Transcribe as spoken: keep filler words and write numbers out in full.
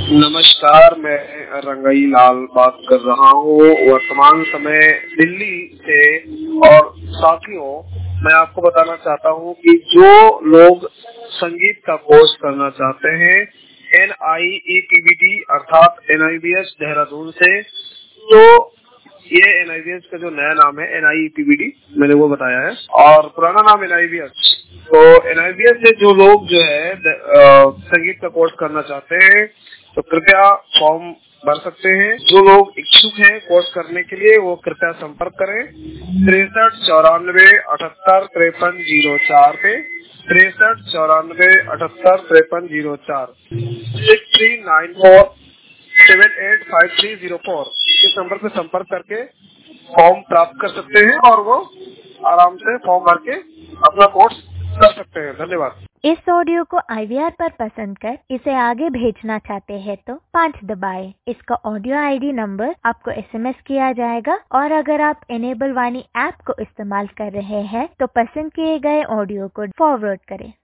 नमस्कार, मैं रंगाई लाल बात कर रहा हूँ। वर्तमान समय दिल्ली से। और साथियों, मैं आपको बताना चाहता हूँ कि जो लोग संगीत का कोर्स करना चाहते हैं N I E P V D अर्थात N I B S Dehradun से, तो ये एन आई बी एस का जो नया नाम है N I E P V D, मैंने वो बताया है, और पुराना नाम एन आई बी एस। तो एन आई बी एस से जो लोग जो है आ, संगीत का कोर्स करना चाहते हैं तो कृपया फॉर्म भर सकते हैं। जो लोग इच्छुक हैं कोर्स करने के लिए वो कृपया संपर्क करें तिरसठ चौरानवे अठहत्तर तिरपन जीरो चार पे, तिरसठ चौरानवे अठहत्तर तिरपन जीरो चार, six three nine four seven eight five three zero four इस नंबर पे संपर्क करके फॉर्म प्राप्त कर सकते हैं और वो आराम से फॉर्म भर के अपना कोर्स कर सकते हैं। धन्यवाद। इस ऑडियो को आई वी आर पर पसंद कर इसे आगे भेजना चाहते हैं तो पाँच दबाएं। इसका ऑडियो आई डी नंबर आपको एस एम एस किया जाएगा और अगर आप एनेबल वाणी ऐप को इस्तेमाल कर रहे हैं तो पसंद किए गए ऑडियो को फॉरवर्ड करें।